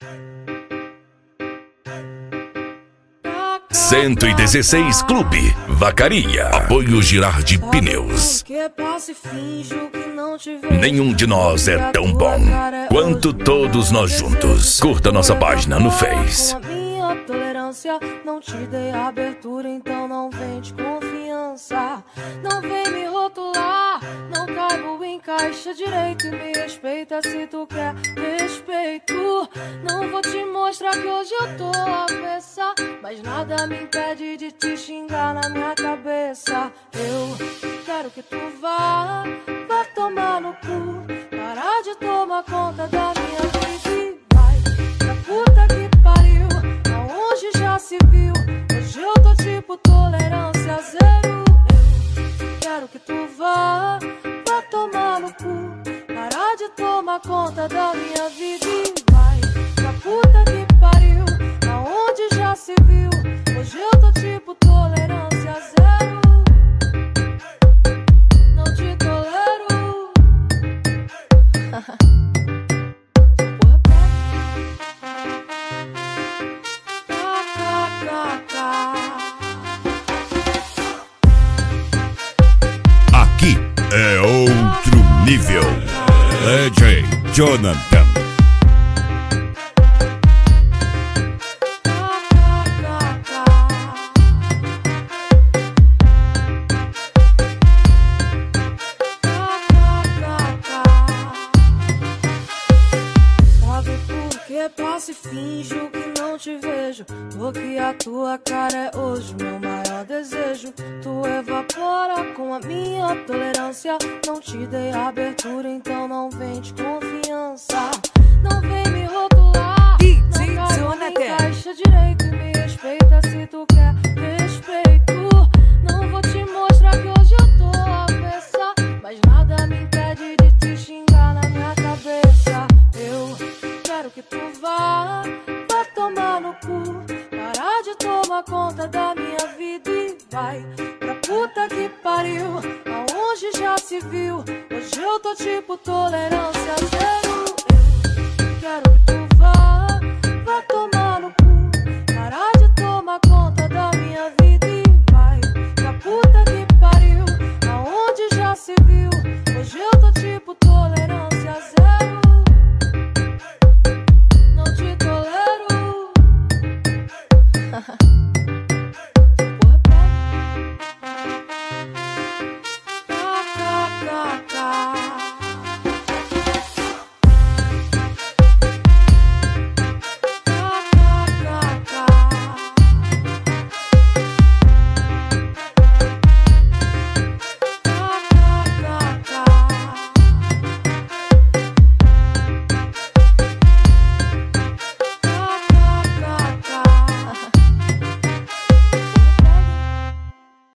116 Clube Vacaria. Apoio Girardi Pneus. Nenhum de nós é tão bom quanto todos nós juntos. Curta nossa página no Face. Tolerância, não te dei abertura, então não vem de confiança. Não vem me rotular, não caibo em caixa direito. E me respeita se tu quer respeito. Não vou te mostrar que hoje eu tô avessa, mas nada me impede de te xingar na minha cabeça. Eu quero que tu vá tomar no cu, parar de tomar conta da minha vida e vai pra puta que pariu. Aonde já se viu? Hoje eu tô tipo tolerância zero. Eu quero que tu vá tomar no cu, parar de tomar conta da minha vida e vai pra puta que pariu. Aonde já se viu? Hoje eu tô tipo tolerância zero. Não te tolero. Aqui é outro nível. DJ Jonathan. Passo e finjo que não te vejo, porque a tua cara é hoje meu maior desejo. Tu evapora com a minha tolerância, não te dei abertura, então não vem de confiança. Não vem me rotular, não caiu em caixa direito. E me respeita se tu quer respeito. Não vou te mostrar que hoje eu tô avessa, mas nada me impede de te xingar na minha cabeça. Eu quero que tu vá tomar no cu, parar de tomar conta da minha vida e vai pra puta que pariu. Aonde já se viu? Hoje eu tô tipo tolerância.